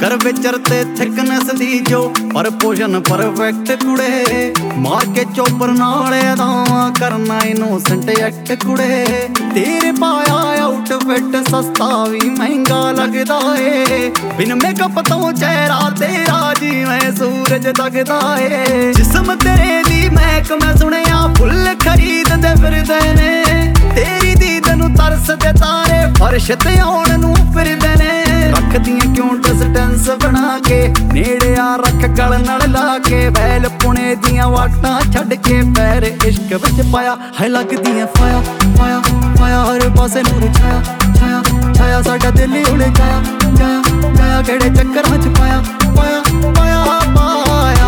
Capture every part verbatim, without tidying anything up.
कर विचर ते थिकनेस दी जो पर पोषण परफेक्ट कुड़े मार के चोपर नाले दावा करना इनोसेंट एक्ट कुड़े तेरे पाया आउटफिट सस्ता भी महंगा लगदा है बिन मेकअप तो चेहरा तेरा जिवें सूरज लगदा है जिस्म तेरे दी महक मैं सुनिया फुल खरीद दे फिरदे ने तेरी दीद नूं तरस दे तारे फर्श ते आउण नूं फिरदे ने रख दियां क्यों डिस्टेंस बना के नेड़े आ रख गल नाल ला के बैल पुणे दियां वाटां छड्ड के पैर इश्क विच पाया है लगदियां फाया फाया फाया हर पासे नूर छाया छाया छाया साडा दिल ही उड़े जाया जाया जाया केड़े चक्करां च पाया पाया पाया पाया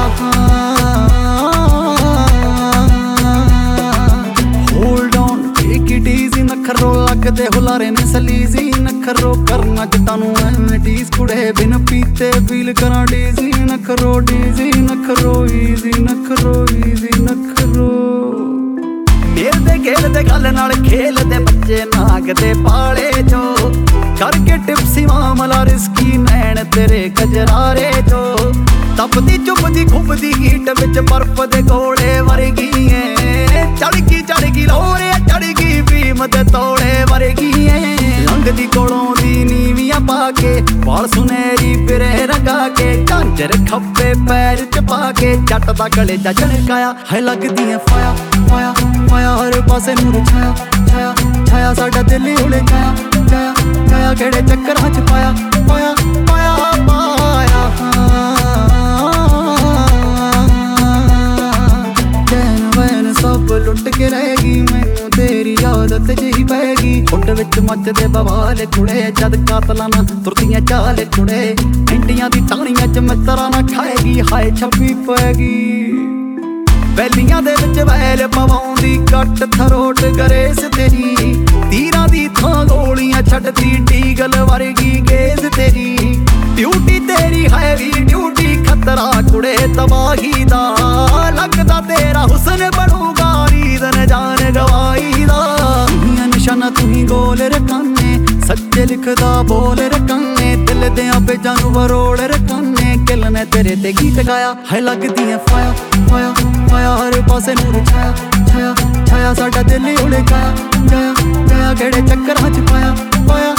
hold on take it easy नखरो लगदे हुलारे ने सलीजी नखरो करना जट्टां नूं एवें टीस कुड़े बिन पीते फील करा डीजी नखरो डीजी नखरो ईजी नखरो ईजी नखरो मेरे खेलदे गल नाल खेलदे बच्चे नागदे पाले जो करके टिप्सी मामला रिस्की नैन तेरे गजरारे जो तपदी चुपदी खुबदी हीट विच बर्फ दे गोले वर्गी है चढ़गी चढ़गी लोरे चढ़गी भीम दे तोड़े वर्गी है लंघदी कोलों दी नीवियां पाके वाल सुनहरी फिरे रंगा के झांजर खब्बे पैर च पाके जट दा गले च झणकाया है लगदियां फाया फाया फाया हर पासे नूर छाया छाया छाया साडा दिल ही उड़े जाया जाया जाया केड़े चक्करां च पाया पाया पाया पाया चैन वैन सब लुट के रहेगी मैनू तेरी आदत जी पैगी हुड विच मचदे बवाल कुड़े जद कातलां ना तुरदियां चाल कुड़े इंडियां दी टाणियां च मित्तरां ना खाएगी हाय छप्पी पैगी बैलियां दे विच वैल पवाउंदी कट थरोट गरेस तेरी तीरां दी थां गोलियां छड्डदी टीगल वर्गी गेज तेरी ड्यूटी तेरी हैवी ड्यूटी खतरा कुड़े तबाही दा लगदा तेरा हुस्न बनूगा रीदन जान गवाई दा तुहियां निशाना तुही गोल रकाने सच्चे लिखदा बोल रकाने दिल देयां पेजां नूं वरोड़ रकाने किल ने तेरे ते गीत गाया है लगदियां फाया फाया फाया हर पासे नूर छाया छाया छाया साडा दिल ही उड़े जाया जाया जाया केड़े चक्करां च पाया पाया